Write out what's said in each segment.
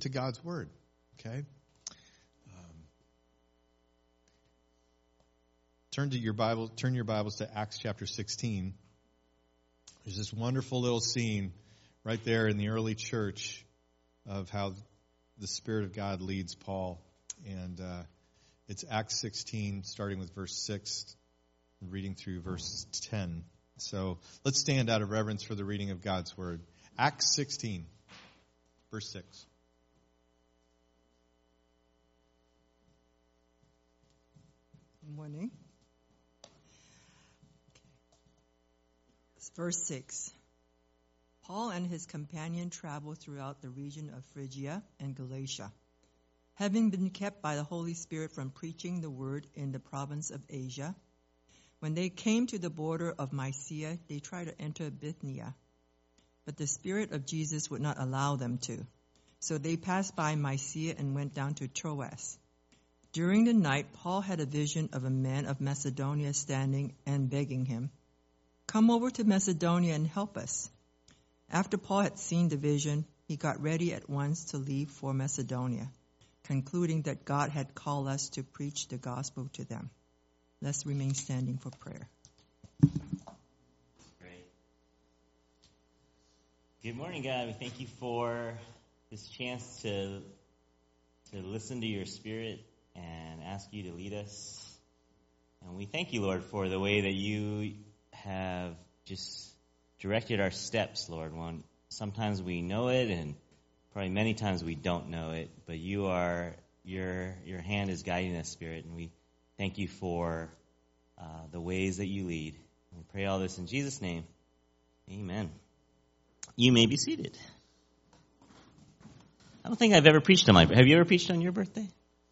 to God's word. Okay? Turn your Bibles to Acts chapter 16. There's this wonderful little scene right there in the early church of how the Spirit of God leads Paul. And it's Acts 16, starting with verse 6, reading through verse 10. So let's stand out of reverence for the reading of God's word. Acts 16, verse 6. Good morning. Verse 6. Paul and his companion traveled throughout the region of Phrygia and Galatia, having been kept by the Holy Spirit from preaching the word in the province of Asia. When they came to the border of Mysia, they tried to enter Bithynia, but the Spirit of Jesus would not allow them to. So they passed by Mysia and went down to Troas. During the night, Paul had a vision of a man of Macedonia standing and begging him, "Come over to Macedonia and help us." After Paul had seen the vision, he got ready at once to leave for Macedonia, concluding that God had called us to preach the gospel to them. Let's remain standing for prayer. Great. Good morning, God. We thank you for this chance to listen to your Spirit and ask you to lead us. And we thank you, Lord, for the way that you have just directed our steps, Lord. Sometimes we know it, and probably many times we don't know it, but your hand is guiding us, Spirit, and we thank you for the ways that you lead. We pray all this in Jesus' name. Amen. You may be seated. I don't think I've ever preached on my birthday. Have you ever preached on your birthday?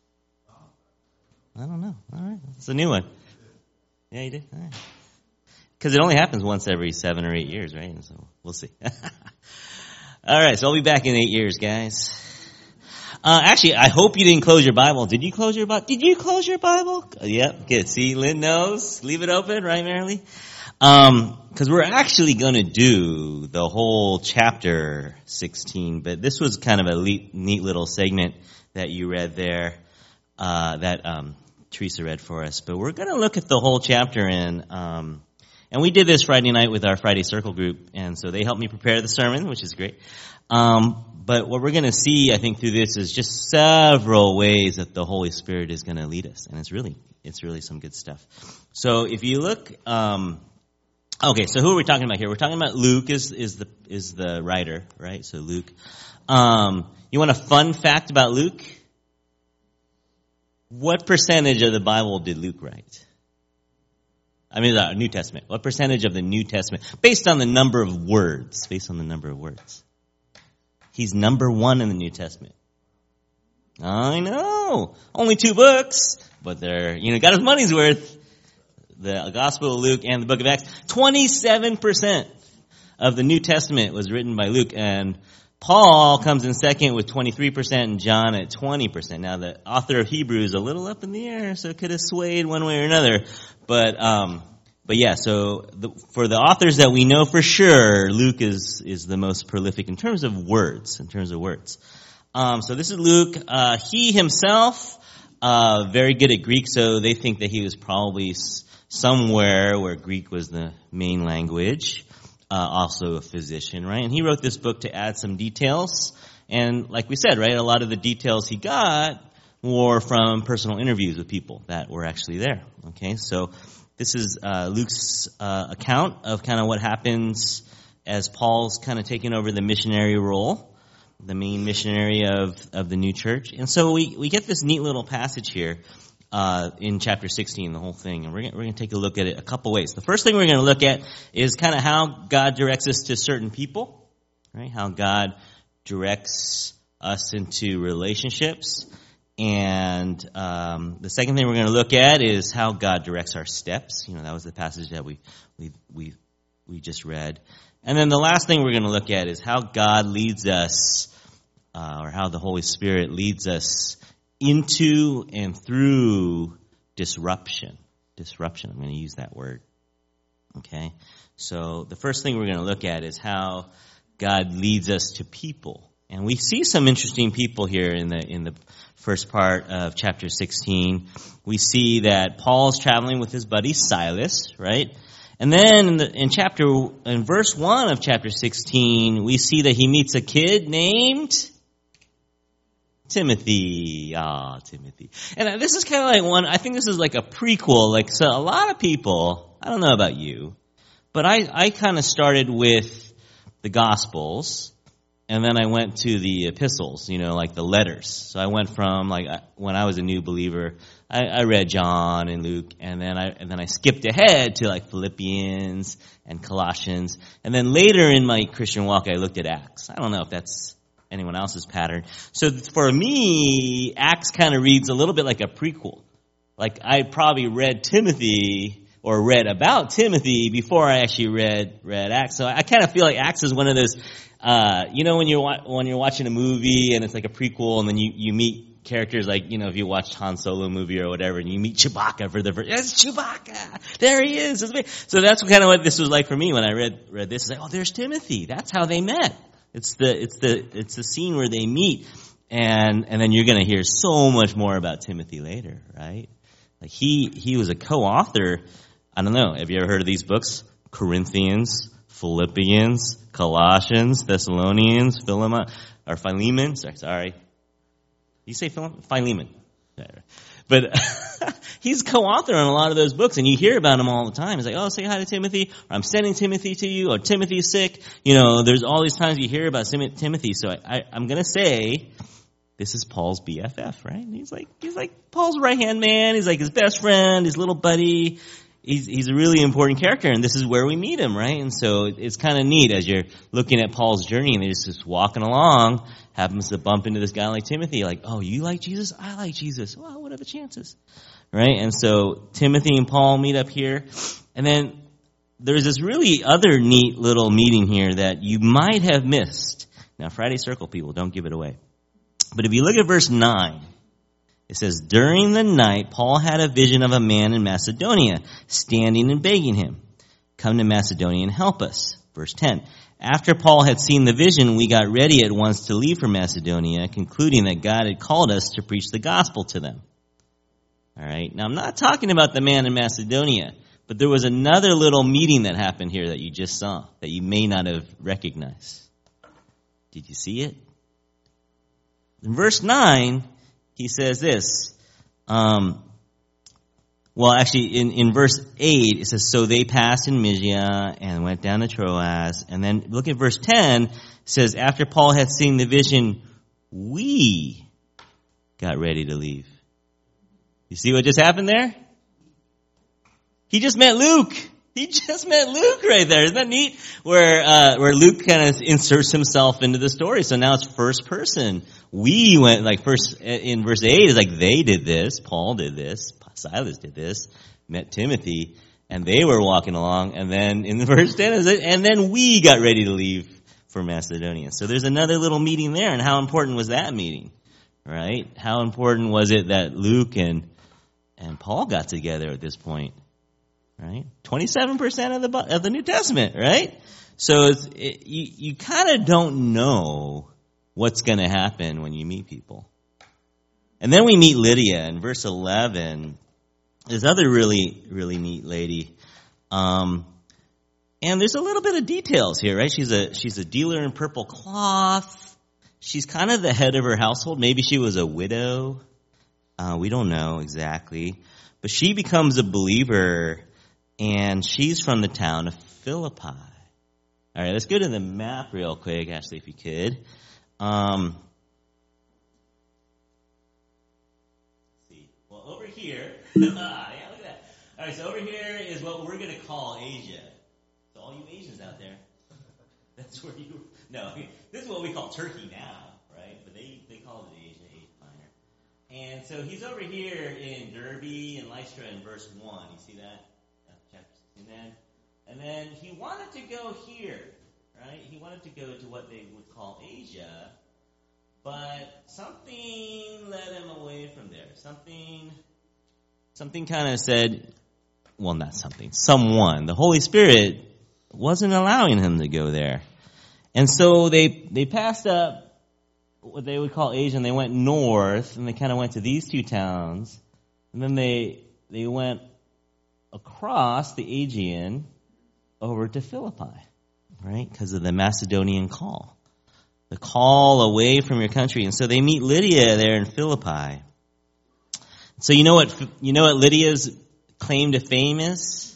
I don't know. All right. It's a new one. Yeah, you did? All right. Because it only happens once every 7 or 8 years, right? And so we'll see. All right, so I'll be back in 8 years, guys. Actually, I hope you didn't close your Bible. Did you close your Bible? Did you close your Bible? Yep, good. See, Lynn knows. Leave it open, right, Marilee? Because we're actually going to do the whole chapter 16, but this was kind of a neat little segment that you read there, that Teresa read for us. But we're going to look at the whole chapter and we did this Friday night with our Friday Circle group, and so they helped me prepare the sermon, which is great. But what we're going to see, I think, through this is just several ways that the Holy Spirit is going to lead us, and it's really some good stuff. So if you look, okay, so who are we talking about here? We're talking about Luke is the writer, right? So Luke. You want a fun fact about Luke? What percentage of the Bible did Luke write? I mean, the New Testament. What percentage of the New Testament? Based on the number of words. He's number 1 in the New Testament. I know. Only 2 books. But they're, got his money's worth. The Gospel of Luke and the book of Acts. 27% of the New Testament was written by Luke. And Paul comes in second with 23% and John at 20%. Now, the author of Hebrews is a little up in the air, so it could have swayed one way or another. But yeah, so for the authors that we know for sure, Luke is the most prolific in terms of words. So this is Luke. He himself, very good at Greek, so they think that he was probably somewhere where Greek was the main language. Also a physician, right? And he wrote this book to add some details. And like we said, right, a lot of the details he got were from personal interviews with people that were actually there. Okay, so this is Luke's account of kind of what happens as Paul's kind of taking over the missionary role, the main missionary of the new church. And so we get this neat little passage here in chapter 16, the whole thing. And we're going to take a look at it a couple ways. The first thing we're going to look at is kind of how God directs us to certain people, right? How God directs us into relationships. And the second thing we're going to look at is how God directs our steps. That was the passage that we just read. And then the last thing we're going to look at is how God leads us, or how the Holy Spirit leads us into and through disruption. I'm going to use that word. Okay? So the first thing we're going to look at is how God leads us to people. And we see some interesting people here in the first part of chapter 16. We see that Paul's traveling with his buddy Silas, right? And then in verse 1 of chapter 16, we see that he meets a kid named Timothy. Timothy. And this is kind of like I think this is like a prequel. Like, so a lot of people, I don't know about you, but I kind of started with the Gospels, and then I went to the epistles, like the letters. So I went from, when I was a new believer, I read John and Luke, and then I skipped ahead to Philippians and Colossians. And then later in my Christian walk, I looked at Acts. I don't know if that's anyone else's pattern. So for me, Acts kind of reads a little bit like a prequel. Like I probably read Timothy or read about Timothy before I actually read Acts. So I kind of feel like Acts is one of those, when you're watching a movie and it's like a prequel, and then you meet characters like, if you watched Han Solo movie or whatever, and you meet Chewbacca for the first, it's Chewbacca! There he is! So that's kind of what this was like for me when I read this. It's like, oh, there's Timothy. That's how they met. It's the scene where they meet, and then you're gonna hear so much more about Timothy later, right? Like he was a co-author. I don't know. Have you ever heard of these books? Corinthians, Philippians, Colossians, Thessalonians, Philemon. Sorry. You say Philemon. But he's co-author on a lot of those books, and you hear about him all the time. He's like, oh, say hi to Timothy, or I'm sending Timothy to you, or Timothy's sick. There's all these times you hear about Timothy. So I'm going to say this is Paul's BFF, right? He's like Paul's right-hand man. He's like his best friend, his little buddy. He's a really important character, and this is where we meet him, right? And so it's kind of neat as you're looking at Paul's journey, and they're just walking along, happens to bump into this guy like Timothy, like, oh, you like Jesus? I like Jesus. Well, what are the chances? Right? And so Timothy and Paul meet up here, and then there's this really other neat little meeting here that you might have missed. Now, Friday Circle people, don't give it away. But if you look at verse 9, it says, during the night, Paul had a vision of a man in Macedonia, standing and begging him, come to Macedonia and help us. Verse 10, after Paul had seen the vision, we got ready at once to leave for Macedonia, concluding that God had called us to preach the gospel to them. All right, now I'm not talking about the man in Macedonia, but there was another little meeting that happened here that you just saw, that you may not have recognized. Did you see it? In verse 9, he says this, in verse 8, it says, so they passed in Mysia and went down to Troas. And then look at verse 10, it says, after Paul had seen the vision, we got ready to leave. You see what just happened there? He just met Luke. He just met Luke right there. Isn't that neat? Where Luke kind of inserts himself into the story. So now it's first person. We went, first in verse 8 is like they did this, Paul did this, Silas did this, met Timothy, and they were walking along. And then in verse 10 is it, and then we got ready to leave for Macedonia. So there's another little meeting there. And how important was that meeting? Right? How important was it that Luke and Paul got together at this point? Right? 27% of the New Testament, right? So you kind of don't know what's going to happen when you meet people. And then we meet Lydia in verse 11. This other really, really neat lady. And there's a little bit of details here, right? She's a dealer in purple cloth. She's kind of the head of her household. Maybe she was a widow. We don't know exactly. But she becomes a believer, and she's from the town of Philippi. All right, let's go to the map real quick, Ashley, if you could. See. Well, over here, yeah, look at that. All right, so over here is what we're going to call Asia. So all you Asians out there, that's where you, no, this is what we call Turkey now, right? But they call it Asia Minor. And so he's over here in Derbe and Lystra in verse 1. You see that? And then he wanted to go here, right? He wanted to go to what they would call Asia, but something led him away from there. Something kind of said, well, not something, someone. The Holy Spirit wasn't allowing him to go there. And so they passed up what they would call Asia, and they went north, and they kind of went to these two towns, and then they went across the Aegean over to Philippi, right? Because of the Macedonian call. The call away from your country. And so they meet Lydia there in Philippi. So you know what Lydia's claim to fame is?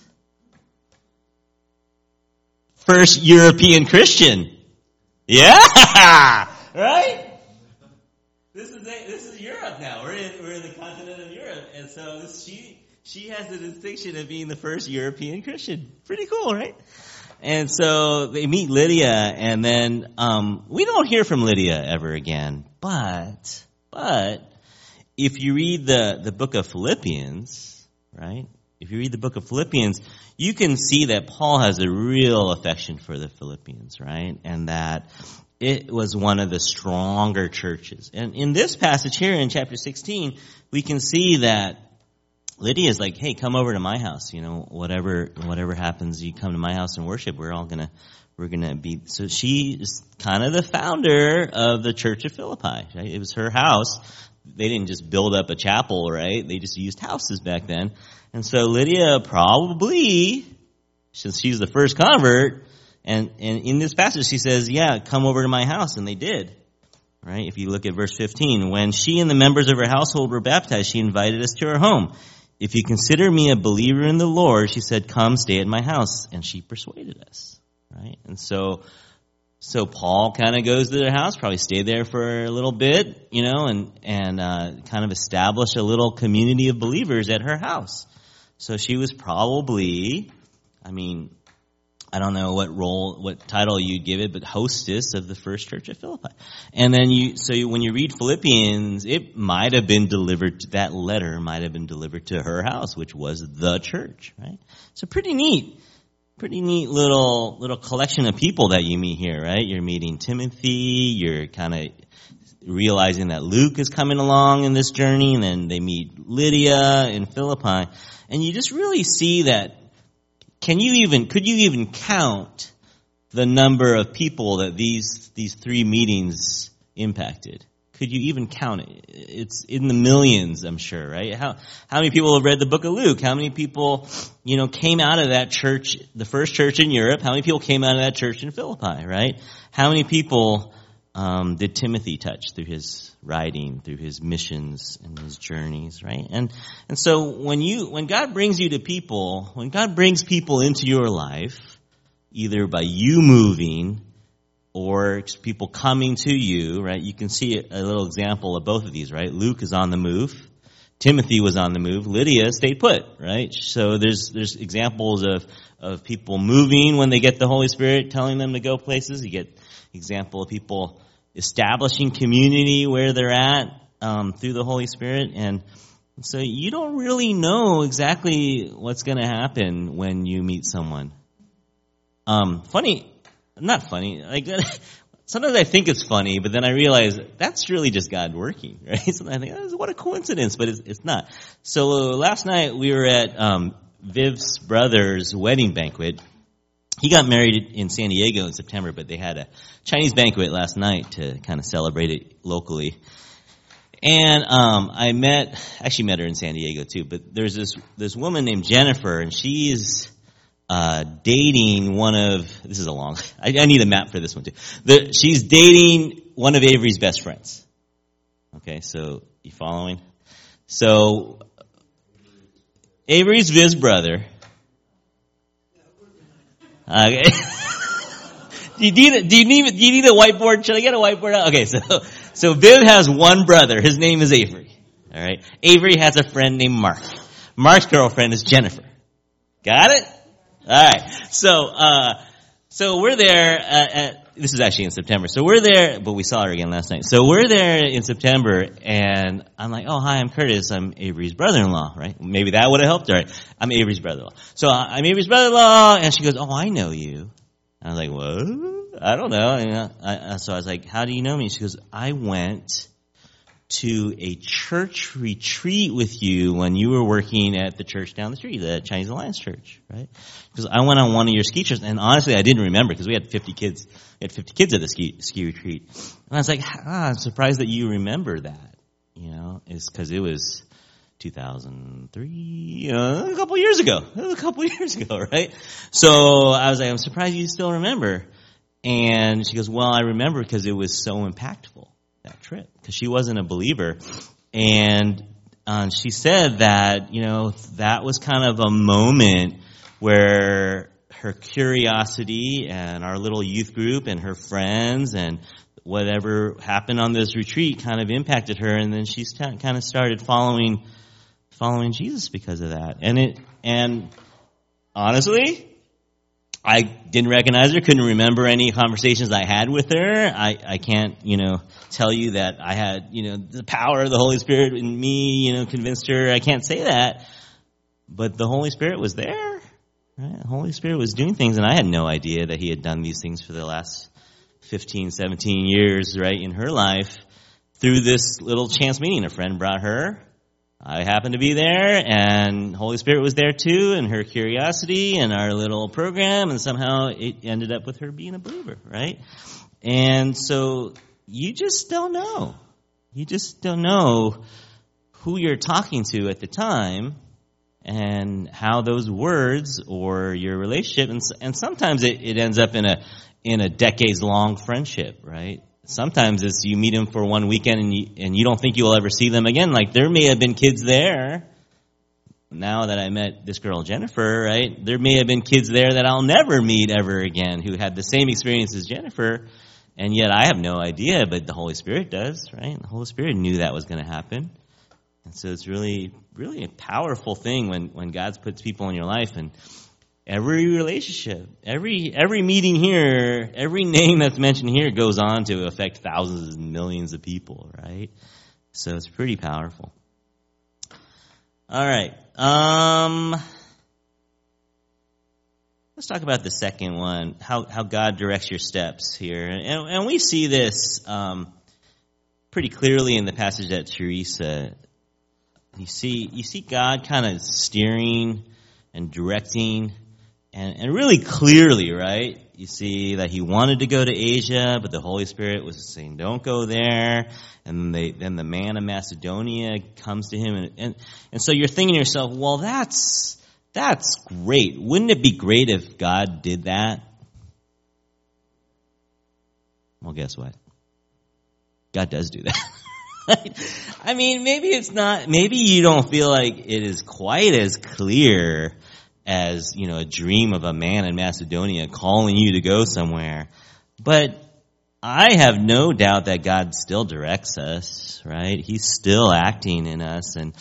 First European Christian. Yeah! Right? This is Europe now. We're in the continent of Europe. And so she has the distinction of being the first European Christian. Pretty cool, right? And so they meet Lydia, and then we don't hear from Lydia ever again. But if you read the book of Philippians, right? If you read the book of Philippians, you can see that Paul has a real affection for the Philippians, right? And that it was one of the stronger churches. And in this passage here in chapter 16, we can see that Lydia's like, hey, come over to my house. You know, whatever happens, you come to my house and worship. We're gonna be. So she is kind of the founder of the church of Philippi. Right? It was her house. They didn't just build up a chapel, right? They just used houses back then. And so Lydia probably, since she's the first convert, and in this passage she says, yeah, come over to my house, and they did. Right? If you look at verse 15, when she and the members of her household were baptized, she invited us to her home. If you consider me a believer in the Lord, she said, come stay at my house. And she persuaded us, right? And so Paul kind of goes to their house, probably stayed there for a little bit, you know, and kind of established a little community of believers at her house. So she was probably, I don't know what title you'd give it, but hostess of the first church at Philippi. And then when you read Philippians, it might have been delivered, that letter might have been delivered to her house, which was the church, right? So pretty neat little collection of people that you meet here, right? You're meeting Timothy, you're kind of realizing that Luke is coming along in this journey, and then they meet Lydia in Philippi. And you just really see that could you even count the number of people that these three meetings impacted? Could you even count it? It's in the millions, I'm sure, right? How many people have read the book of Luke? How many people, came out of that church, the first church in Europe? How many people came out of that church in Philippi, right? How many people did Timothy touch through his writing, through his missions and his journeys, right? And so when God brings you to people, when God brings people into your life, either by you moving or people coming to you, right? You can see a little example of both of these, right? Luke is on the move. Timothy was on the move. Lydia stayed put, right? So there's examples of people moving when they get the Holy Spirit, telling them to go places. You get example of people establishing community where they're at through the Holy Spirit. And so you don't really know exactly what's going to happen when you meet someone. Not funny. Like, sometimes I think it's funny, but then I realize that's really just God working, right? Sometimes I think, oh, what a coincidence, but it's not. So last night we were at Viv's brother's wedding banquet. He got married in San Diego in September, but they had a Chinese banquet last night to kind of celebrate it locally. And I met her in San Diego too, but there's this woman named Jennifer, and she's dating this is a long, I need a map for this one too. She's dating one of Avery's best friends. Okay, so you following? So Avery's Viv's brother. Okay. Do you need a whiteboard? Should I get a whiteboard out? Okay, so Viv has one brother. His name is Avery. All right. Avery has a friend named Mark. Mark's girlfriend is Jennifer. Got it? All right. So we're there this is actually in September. So we're there, but we saw her again last night. So we're there in September, and I'm like, oh, hi, I'm Curtis. I'm Avery's brother-in-law, right? Maybe that would have helped her, right? I'm Avery's brother-in-law. So I'm Avery's brother-in-law, and she goes, oh, I know you. And I was like, what? I don't know. So I was like, how do you know me? She goes, I went to a church retreat with you when you were working at the church down the street, the Chinese Alliance Church, right? Because I went on one of your ski trips, and honestly, I didn't remember because we had 50 kids. We had 50 kids at the ski retreat. And I was like, I'm surprised that you remember that, is because it was 2003, a couple years ago. It was a couple years ago, right? So I was like, I'm surprised you still remember. And she goes, well, I remember because it was so impactful, that trip, because she wasn't a believer. And she said that, that was kind of a moment where her curiosity and our little youth group and her friends and whatever happened on this retreat kind of impacted her. And then she kind of started following Jesus because of that. And honestly, I didn't recognize her, couldn't remember any conversations I had with her. I can't, tell you that I had, the power of the Holy Spirit in me, convinced her. I can't say that. But the Holy Spirit was there, right? The Holy Spirit was doing things, and I had no idea that He had done these things for the last 15, 17 years, right, in her life through this little chance meeting. A friend brought her. I happened to be there, and Holy Spirit was there too, and her curiosity and our little program, and somehow it ended up with her being a believer, right? And so you just don't know. You just don't know who you're talking to at the time and how those words or your relationship, and sometimes it ends up in a decades-long friendship, right? Sometimes it's you meet them for one weekend and you don't think you'll ever see them again. Like there may have been kids there. Now that I met this girl Jennifer, right? There may have been kids there that I'll never meet ever again who had the same experience as Jennifer, and yet I have no idea, but the Holy Spirit does, right? The Holy Spirit knew that was going to happen. And so it's really, really a powerful thing when God puts people in your life. And every relationship, every meeting here, every name that's mentioned here goes on to affect thousands and millions of people, right? So it's pretty powerful. All right. Let's talk about the second one, how God directs your steps here. And we see this pretty clearly in the passage that Teresa. You see God kind of steering and directing. And really clearly, right? You see that He wanted to go to Asia, but the Holy Spirit was saying, don't go there. And then the man of Macedonia comes to him. And so you're thinking to yourself, well, that's great. Wouldn't it be great if God did that? Well, guess what? God does do that. I mean, maybe you don't feel like it is quite as clear as, a dream of a man in Macedonia calling you to go somewhere. But I have no doubt that God still directs us, right? He's still acting in us, and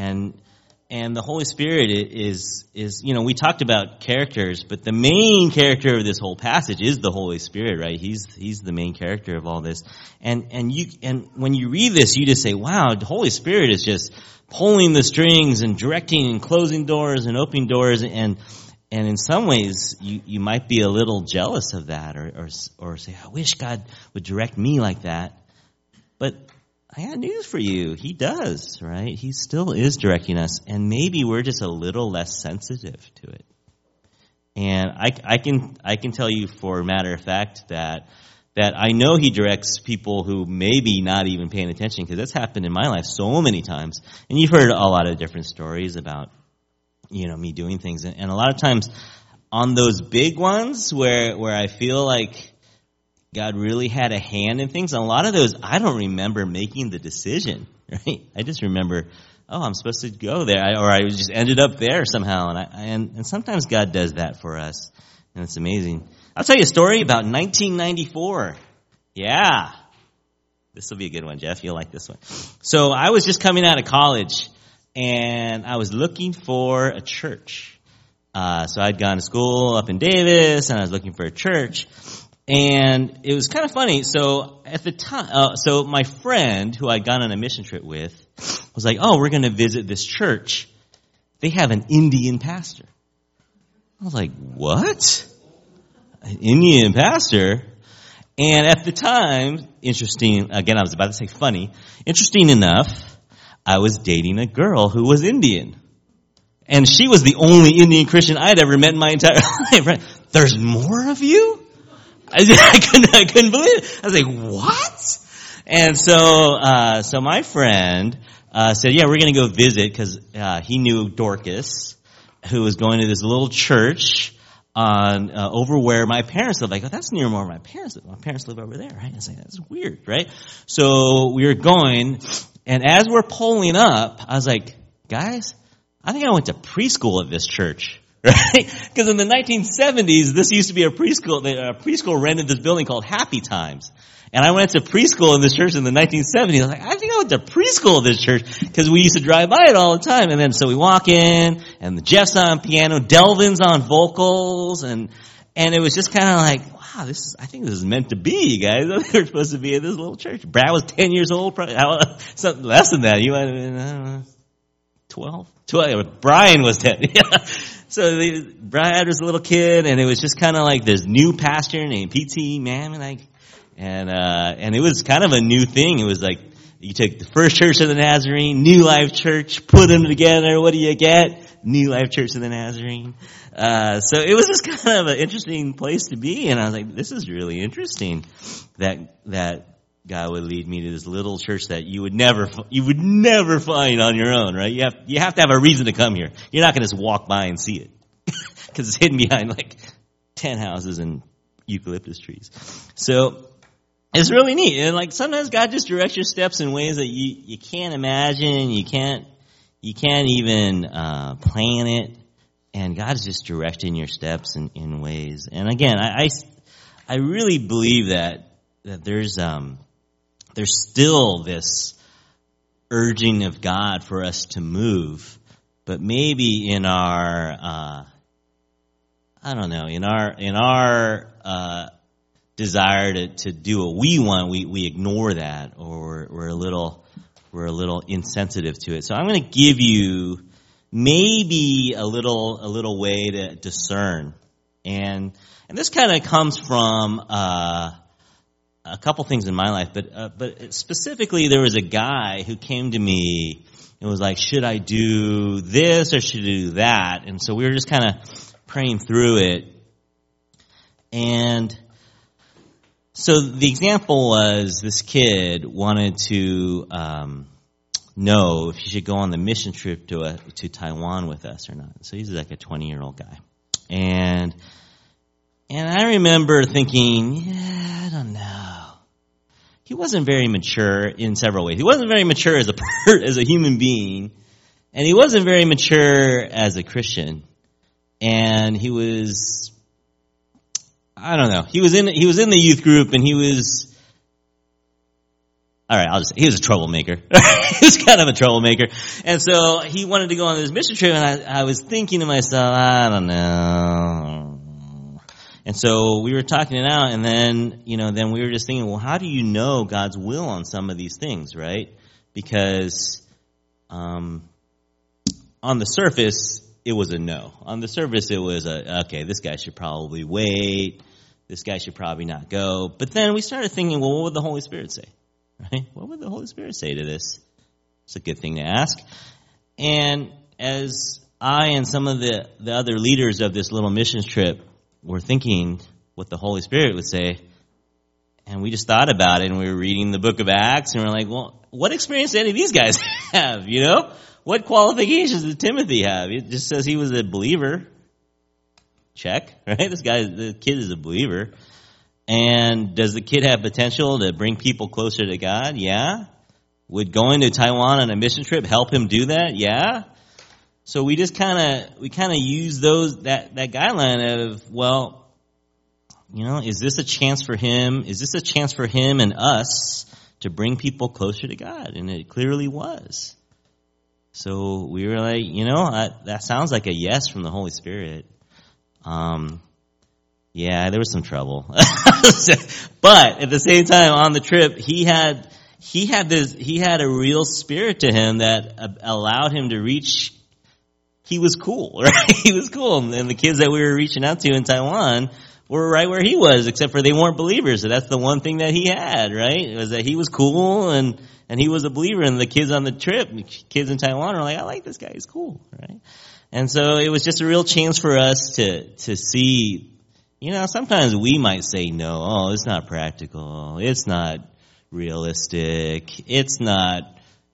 the Holy Spirit is we talked about characters, but the main character of this whole passage is the Holy Spirit, right? He's the main character of all this. And when you read this, you just say, wow, the Holy Spirit is just pulling the strings and directing and closing doors and opening doors, and in some ways you might be a little jealous of that or say, I wish God would direct me like that. But I got news for you. He does, right? He still is directing us, and maybe we're just a little less sensitive to it. And I can tell you for a matter of fact that I know He directs people who maybe not even paying attention, because that's happened in my life so many times. And you've heard a lot of different stories about, me doing things. And a lot of times on those big ones where I feel like God really had a hand in things, a lot of those I don't remember making the decision, right? I just remember, I'm supposed to go there, or I just ended up there somehow. And sometimes God does that for us, and it's amazing. I'll tell you a story about 1994. Yeah. This will be a good one, Jeff. You'll like this one. So I was just coming out of college, and I was looking for a church. So I'd gone to school up in Davis, and I was looking for a church. And it was kind of funny. So at the time, so my friend who I'd gone on a mission trip with was like, we're going to visit this church. They have an Indian pastor. I was like, what? An Indian pastor? And at the time, interesting, again, I was about to say funny, interesting enough, I was dating a girl who was Indian. And she was the only Indian Christian I had ever met in my entire life. Right? There's more of you? I couldn't believe it. I was like, what? And so my friend, said, yeah, we're going to go visit, because, he knew Dorcas, who was going to this little church on, over where my parents live. I go, that's near where my parents live. My parents live over there, right? I was like, that's weird, right? So we were going, and as we're pulling up, I was like, guys, I think I went to preschool at this church. Right? Because in the 1970s, this used to be a preschool. A preschool rented this building called Happy Times. And I went to preschool in this church in the 1970s. I was like, I think I went to preschool at this church, because we used to drive by it all the time. And then so we walk in, and Jeff's on piano, Delvin's on vocals, and it was just kind of like, wow, I think this is meant to be, you guys. I think we're supposed to be at this little church. Brad was 10 years old, probably, something less than that. You might have been, I don't know, 12? Brian was 10. So Brad was a little kid, and it was just kind of like this new pastor named P.T. Mammon, and it was kind of a new thing. It was like, you take the First Church of the Nazarene, New Life Church, put them together, what do you get? New Life Church of the Nazarene. So it was just kind of an interesting place to be, and I was like, this is really interesting that God would lead me to this little church that you would never find on your own, right? You have to have a reason to come here. You're not going to just walk by and see it, because it's hidden behind like 10 houses and eucalyptus trees. So it's really neat. And like sometimes God just directs your steps in ways that you can't imagine. You can't even plan it. And God is just directing your steps in ways. And again, I really believe that there's still this urging of God for us to move, but maybe in our in our desire to do what we want, we ignore that, or we're a little insensitive to it. So I'm going to give you maybe a little way to discern, and this kind of comes from a couple things in my life, but specifically there was a guy who came to me and was like, should I do this or should I do that? And so we were just kind of praying through it. And so the example was this kid wanted to know if he should go on the mission trip to Taiwan with us or not. So he's like a 20-year-old guy. And I remember thinking, yeah, I don't know. He wasn't very mature in several ways. He wasn't very mature as a human being, and he wasn't very mature as a Christian. And he was, I don't know. He was in the youth group, and he was, all right, I'll just say he was a troublemaker. He was kind of a troublemaker. And so he wanted to go on this mission trip, and I was thinking to myself, I don't know. And so we were talking it out, and then we were just thinking, well, how do you know God's will on some of these things, right? Because on the surface, it was a no. On the surface, it was okay, this guy should probably wait. This guy should probably not go. But then we started thinking, well, what would the Holy Spirit say? Right? What would the Holy Spirit say to this? It's a good thing to ask. And as I and some of the other leaders of this little missions trip were thinking what the Holy Spirit would say, and we just thought about it, and we were reading the book of Acts, and we're like, well, what experience did any of these guys have, What qualifications did Timothy have? It just says he was a believer. Check, right? The kid is a believer. And does the kid have potential to bring people closer to God? Yeah. Would going to Taiwan on a mission trip help him do that? Yeah. So we just kind of use that guideline of, well, is this a chance for him? Is this a chance for him and us to bring people closer to God? And it clearly was. So we were like, that sounds like a yes from the Holy Spirit. Yeah, there was some trouble. But at the same time on the trip, he had a real spirit to him that allowed him to reach. He was cool, right? He was cool. And the kids that we were reaching out to in Taiwan were right where he was, except for they weren't believers. So that's the one thing that he had, right? It was that he was cool and he was a believer, and the kids on the trip, kids in Taiwan are like, I like this guy, he's cool, right? And so it was just a real chance for us to see, sometimes we might say no, it's not practical, it's not realistic, it's not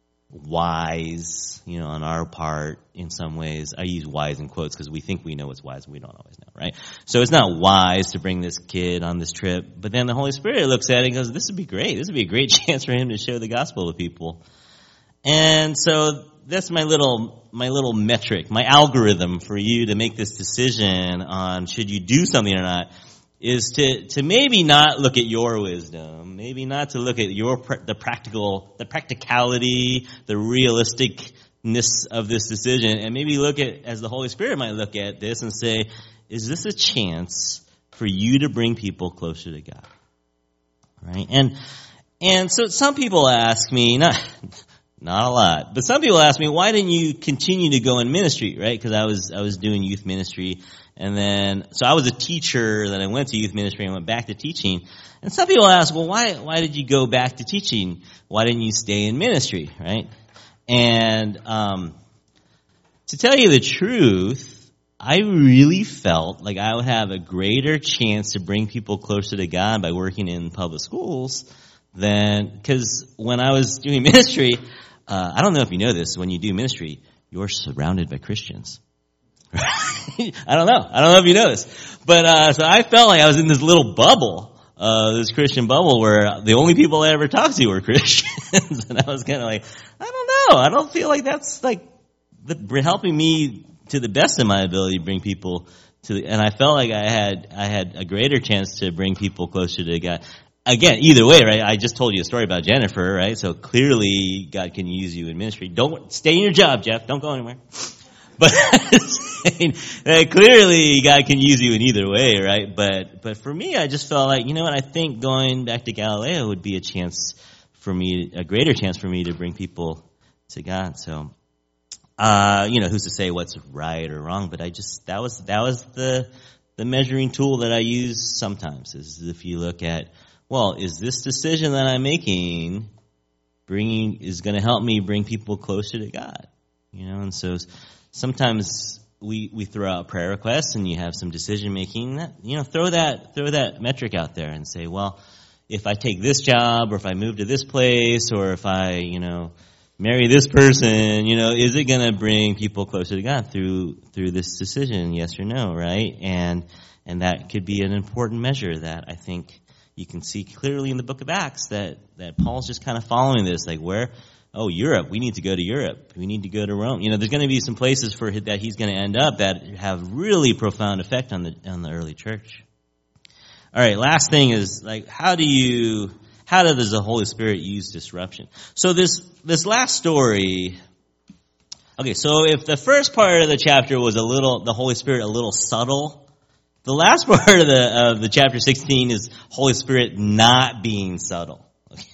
wise, on our part in some ways. I use wise in quotes because we think we know what's wise and we don't always know, right? So it's not wise to bring this kid on this trip. But then the Holy Spirit looks at it and goes, this would be great. This would be a great chance for him to share the gospel to people. And so that's my little metric, my algorithm for you to make this decision on should you do something or not, is to maybe not look at your wisdom, maybe not to look at the practicality, the realisticness of this decision, and maybe look at, as the Holy Spirit might look at this and say, is this a chance for you to bring people closer to God? Right? And so some people ask me, not a lot, but some people ask me, why didn't you continue to go in ministry, right? Because I was doing youth ministry. And then, so I was a teacher, then I went to youth ministry and went back to teaching. And some people ask, well, why did you go back to teaching? Why didn't you stay in ministry, right? And, to tell you the truth, I really felt like I would have a greater chance to bring people closer to God by working in public schools because when I was doing ministry, I don't know if you know this, when you do ministry, you're surrounded by Christians. I don't know if you know this, but so I felt like I was in this little bubble, this Christian bubble, where the only people I ever talked to were Christians, and I was kind of like, I don't know, I don't feel like that's like helping me to the best of my ability to bring people and I felt like I had a greater chance to bring people closer to God. Again, either way, right? I just told you a story about Jennifer, right? So clearly God can use you in ministry. Don't stay in your job, Jeff. Don't go anywhere. But clearly God can use you in either way, right? But for me, I just felt like, I think going back to Galileo would be a greater chance for me to bring people to God. So, who's to say what's right or wrong? But that was the measuring tool that I use sometimes, is if you look at, well, is this decision that I'm making is going to help me bring people closer to God? And so sometimes we throw out prayer requests and you have some decision making. Throw that metric out there and say, well, if I take this job, or if I move to this place, or if I marry this person, is it going to bring people closer to God through this decision? Yes or no, right? And that could be an important measure that I think you can see clearly in the book of Acts that Paul's just kind of following this, like where. Oh, Europe. We need to go to Europe. We need to go to Rome. There's going to be some places that he's going to end up that have really profound effect on the early church. All right. Last thing is, like, how does the Holy Spirit use disruption? So this last story. Okay. So if the first part of the chapter was the Holy Spirit a little subtle, the last part of the chapter 16 is Holy Spirit not being subtle.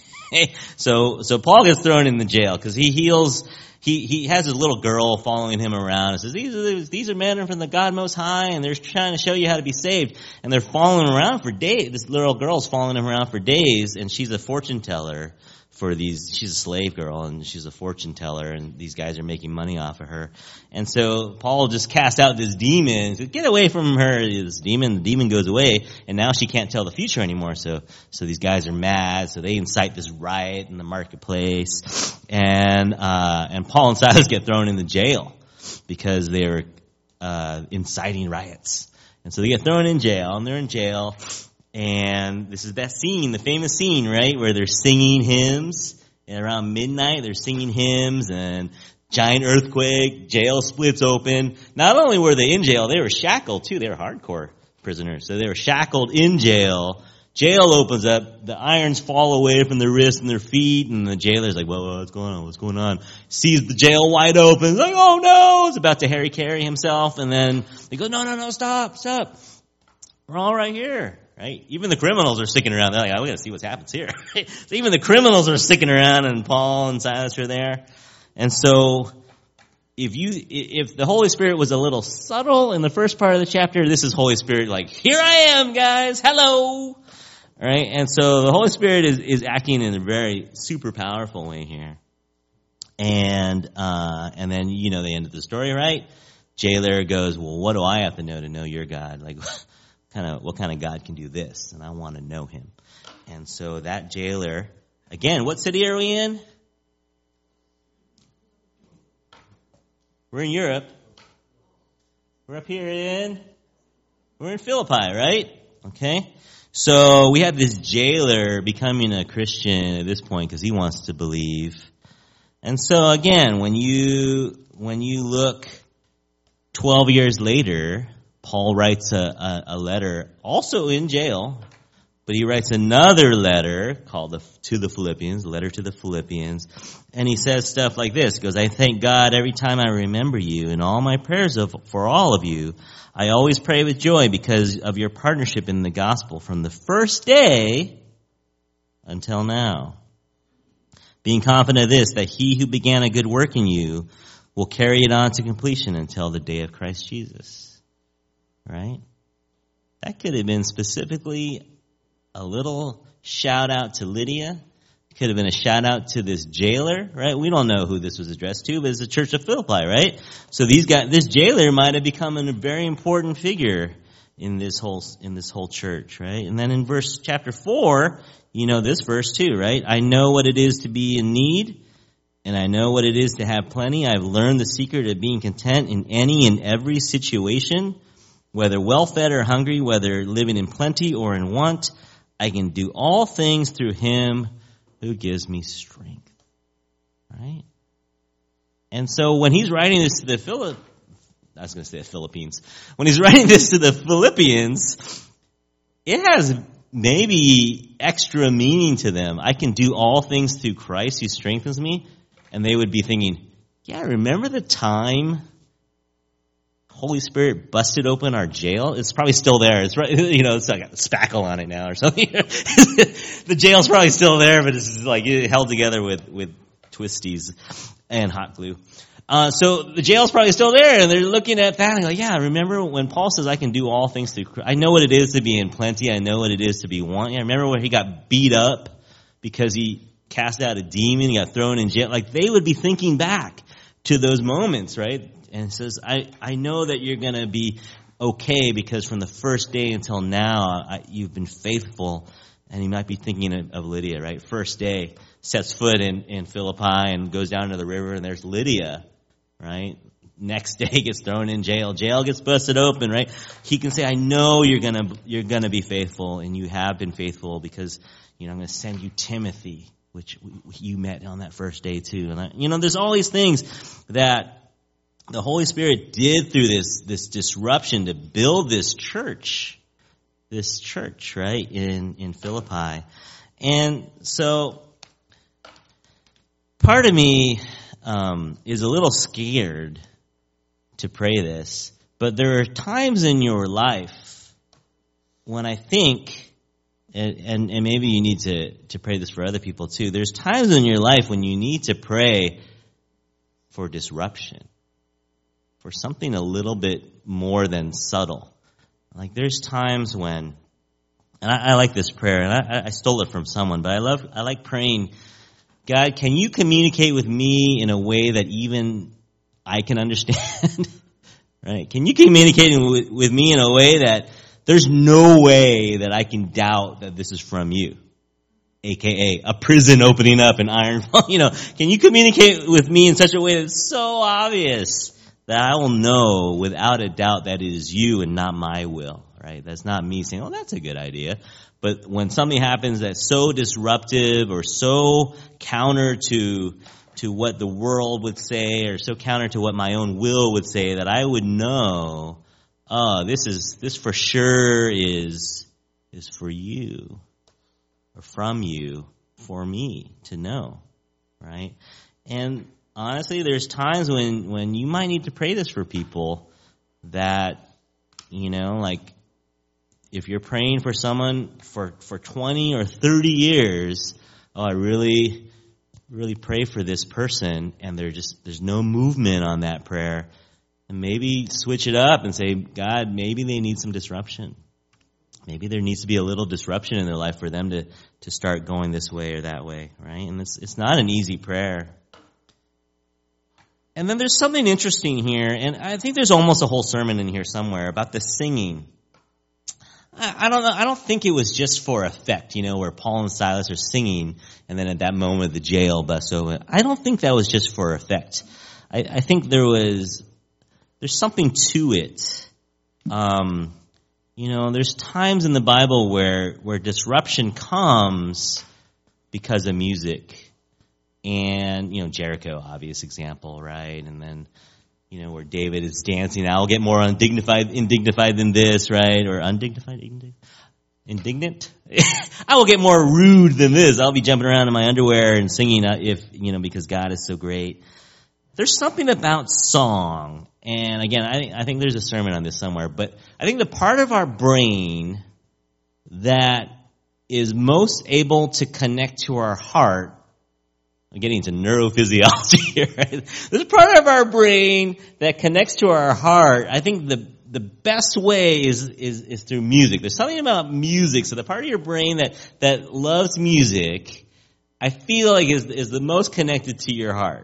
So Paul gets thrown in the jail because he heals. He has his little girl following him around and says, these are men from the God Most High, and they're trying to show you how to be saved. And they're following him around for days. This little girl's following him around for days, and she's a fortune teller she's a slave girl, and she's a fortune teller, and these guys are making money off of her. And so Paul just cast out this demon, said, get away from her, this demon. The demon goes away, and now she can't tell the future anymore. So these guys are mad, so they incite this riot in the marketplace, and Paul and Silas get thrown in the jail because they were inciting riots. And so they get thrown in jail, and they're in jail. And this is that scene, the famous scene, right, where they're singing hymns, and around midnight they're singing hymns, and giant earthquake, jail splits open. Not only were they in jail, they were shackled too. They were hardcore prisoners. So they were shackled in jail. Jail opens up, the irons fall away from their wrists and their feet, and the jailer's like, whoa, what's going on? What's going on? Sees the jail wide open, like, oh no! He's about to Harry Carry himself, and then they go, no, stop. We're all right here. Right? Even the criminals are sticking around. They're like, we got to see what happens here. So even the criminals are sticking around, and Paul and Silas are there. And so if the Holy Spirit was a little subtle in the first part of the chapter, this is Holy Spirit like, here I am, guys, hello. All right, and so the Holy Spirit is acting in a very super powerful way here. And then, the end of the story, right? Jailer goes, well, what do I have to know your God? Like, what kind of God can do this? And I want to know him. And so that jailer, again, what city are we in? We're in Europe. We're up here we're in Philippi, right? Okay. So we have this jailer becoming a Christian at this point because he wants to believe. And so again, when you look 12 years later, Paul writes a letter also in jail, but he writes another letter called to the Philippians, letter to the Philippians, and he says stuff like this. He goes, I thank God every time I remember you. In all my prayers for all of you, I always pray with joy because of your partnership in the gospel from the first day until now. Being confident of this, that he who began a good work in you will carry it on to completion until the day of Christ Jesus. Right? That could have been specifically a little shout out to Lydia. It could have been a shout out to this jailer, right? We don't know who this was addressed to, but it's the church of Philippi, right? So this jailer might have become a very important figure in this whole church, right? And then in chapter 4, this verse too, right? I know what it is to be in need, and I know what it is to have plenty. I've learned the secret of being content in any and every situation, whether well-fed or hungry, whether living in plenty or in want. I can do all things through him who gives me strength. Right? And so when he's writing this to the Philippines. When he's writing this to the Philippians, it has maybe extra meaning to them. I can do all things through Christ who strengthens me. And they would be thinking, yeah, remember the time Holy Spirit busted open our jail? It's probably still there. It's right, it's like got spackle on it now or something. The jail's probably still there, but it's like held together with twisties and hot glue. So the jail's probably still there, and they're looking at that and like, yeah, remember when Paul says I can do all things through Christ? I know what it is to be in plenty. I know what it is to be want. Yeah, remember when he got beat up because he cast out a demon, he got thrown in jail? Like, they would be thinking back to those moments, right? And it says, I know that you're going to be okay because from the first day until now, you've been faithful. And he might be thinking of Lydia, right? First day, sets foot in Philippi and goes down to the river, and there's Lydia, right? Next day gets thrown in jail. Jail gets busted open, right? He can say, I know you're gonna be faithful, and you have been faithful because, I'm going to send you Timothy, which you met on that first day too. And there's all these things that the Holy Spirit did through this disruption to build this church, right, in Philippi. And so part of me is a little scared to pray this, but there are times in your life when I think, and maybe you need to pray this for other people too, there's times in your life when you need to pray for disruption, for something a little bit more than subtle. Like there's times when, and I like this prayer, and I stole it from someone, but I like praying, God, can you communicate with me in a way that even I can understand? Right? Can you communicate with me in a way that there's no way that I can doubt that this is from you? AKA a prison opening up, an iron, can you communicate with me in such a way that's so obvious that I will know without a doubt that it is you and not my will, right? That's not me saying, oh, that's a good idea. But when something happens that's so disruptive or so counter to what the world would say or so counter to what my own will would say, that I would know, oh, this for sure is for you or from you for me to know, right? And honestly, there's times when you might need to pray this for people that, like if you're praying for someone for 20 or 30 years, oh, I really really pray for this person and there's no movement on that prayer, and maybe switch it up and say, God, maybe they need some disruption. Maybe there needs to be a little disruption in their life for them to start going this way or that way, right? And it's not an easy prayer. And then there's something interesting here, and I think there's almost a whole sermon in here somewhere about the singing. I don't know. I don't think it was just for effect, where Paul and Silas are singing, and then at that moment the jail busts open. I don't think that was just for effect. I think there's something to it. There's times in the Bible where disruption comes because of music. And, Jericho, obvious example, right? And then, where David is dancing, I'll get more indignified than this, right? Or undignified, indignant? I will get more rude than this. I'll be jumping around in my underwear and singing because God is so great. There's something about song. And again, I think there's a sermon on this somewhere, but I think the part of our brain that is most able to connect to our heart, I'm getting into neurophysiology here, right? There's a part of our brain that connects to our heart. I think the best way is through music. There's something about music. So the part of your brain that loves music, I feel like is the most connected to your heart.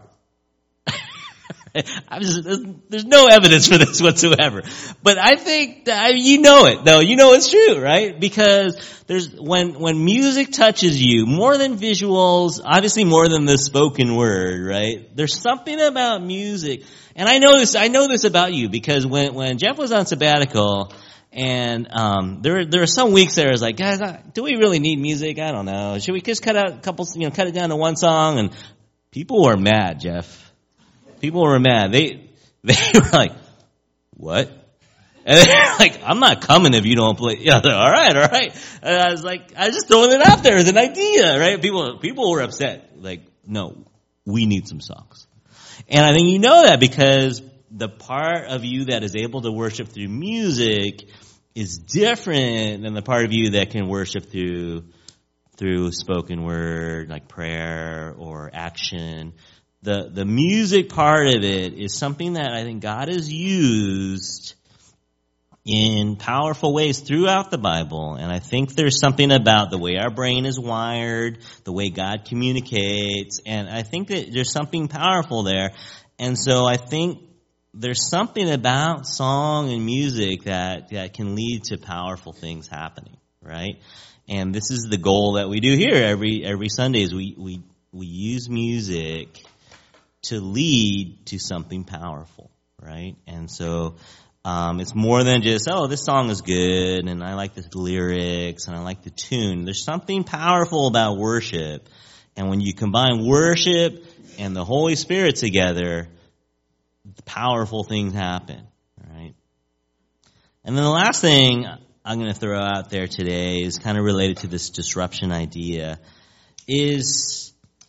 There's no evidence for this whatsoever. But I think you know it, though. You know it's true, right? Because when music touches you, more than visuals, obviously more than the spoken word, right? There's something about music. And I know this about you, because when Jeff was on sabbatical, and there are some weeks there I was like, guys, do we really need music? I don't know. Should we just cut out a couple, cut it down to one song? And people were mad, Jeff. People were mad. They were like, what? And they're like, I'm not coming if you don't play. Yeah, all right. And I was just throwing it out there as an idea, right? People were upset. Like, no, we need some songs. And I think you know that because the part of you that is able to worship through music is different than the part of you that can worship through spoken word, like prayer or action. The music part of it is something that I think God has used in powerful ways throughout the Bible. And I think there's something about the way our brain is wired, the way God communicates, and I think that there's something powerful there. And so I think there's something about song and music that can lead to powerful things happening, right? And this is the goal that we do here every Sunday is we use music to lead to something powerful, right? And so it's more than just, this song is good, and I like the lyrics, and I like the tune. There's something powerful about worship. And when you combine worship and the Holy Spirit together, powerful things happen, right? And then the last thing I'm going to throw out there today is kind of related to this disruption idea is,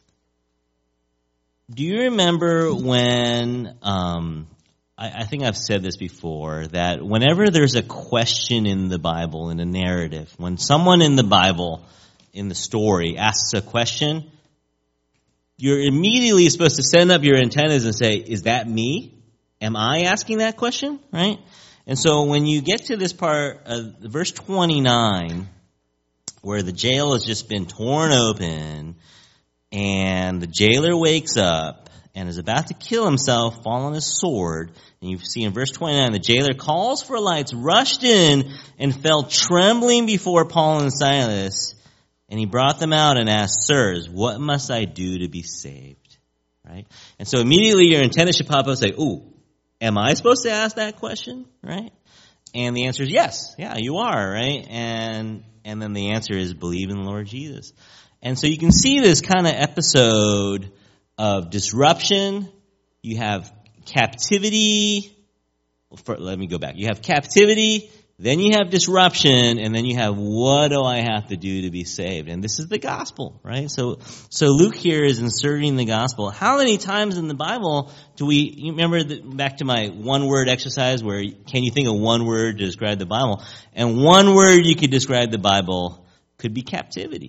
do you remember when, I think I've said this before, that whenever there's a question in the Bible, in a narrative, when someone in the Bible, in the story, asks a question, you're immediately supposed to send up your antennas and say, is that me? Am I asking that question? Right? And so when you get to this part, verse 29, where the jail has just been torn open, and the jailer wakes up and is about to kill himself, fall on his sword. And you see in verse 29, the jailer calls for lights, rushed in, and fell trembling before Paul and Silas. And he brought them out and asked, sirs, what must I do to be saved? Right? And so immediately your antenna should pop up and say, ooh, am I supposed to ask that question? Right? And the answer is yes. Yeah, you are, right? And then the answer is believe in the Lord Jesus. And so you can see this kind of episode of disruption. You have captivity. Let me go back. You have captivity, then you have disruption, and then you have what do I have to do to be saved? And this is the gospel, right? So Luke here is inserting the gospel. How many times in the Bible you remember back to my one-word exercise where can you think of one word to describe the Bible? And one word you could describe the Bible could be captivity.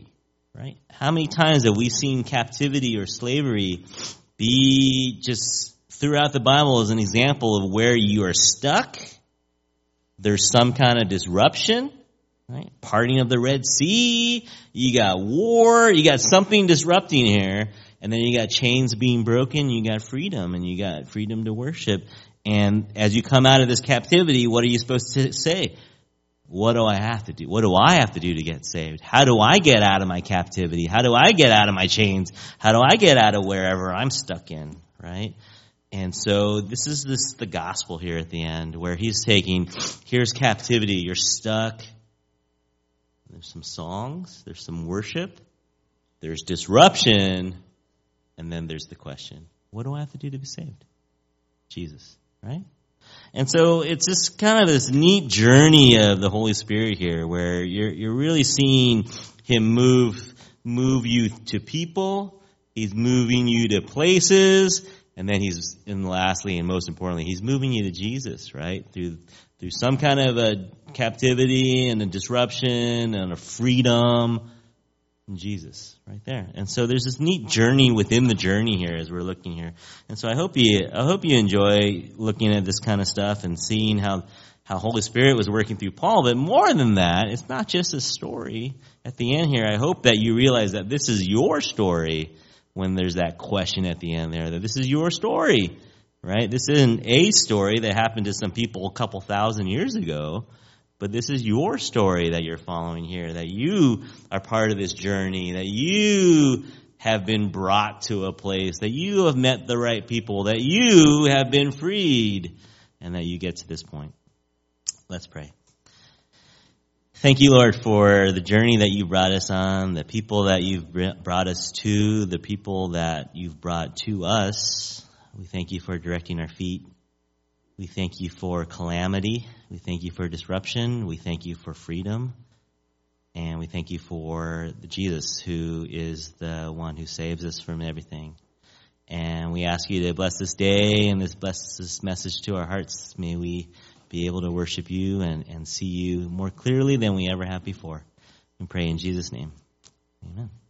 right? How many times have we seen captivity or slavery be just throughout the Bible as an example of where you are stuck? There's some kind of disruption, right? Parting of the Red Sea, you got war, you got something disrupting here, and then you got chains being broken, you got freedom, and you got freedom to worship. And as you come out of this captivity, what are you supposed to say? What do I have to do? What do I have to do to get saved? How do I get out of my captivity? How do I get out of my chains? How do I get out of wherever I'm stuck in, right? And so this is the gospel here at the end, where he's taking, here's captivity, you're stuck. There's some songs, there's some worship, there's disruption, and then there's the question, what do I have to do to be saved? Jesus, right? And so it's just kind of this neat journey of the Holy Spirit here, where you're really seeing him move you to people, he's moving you to places, and then lastly and most importantly, he's moving you to Jesus, right? Through some kind of a captivity and a disruption and a freedom in Jesus, right there. And so there's this neat journey within the journey here as we're looking here. And so I hope you enjoy looking at this kind of stuff and seeing how Holy Spirit was working through Paul. But more than that, it's not just a story. At the end here, I hope that you realize that this is your story. When there's that question at the end there, that this is your story, right? This isn't a story that happened to some people a couple thousand years ago, but this is your story that you're following here, that you are part of this journey, that you have been brought to a place, that you have met the right people, that you have been freed, and that you get to this point. Let's pray. Thank you, Lord, for the journey that you brought us on, the people that you've brought us to, the people that you've brought to us. We thank you for directing our feet. We thank you for calamity. We thank you for disruption. We thank you for freedom. And we thank you for Jesus, who is the one who saves us from everything. And we ask you to bless this day and bless this message to our hearts. May we be able to worship you and see you more clearly than we ever have before. We pray in Jesus' name. Amen.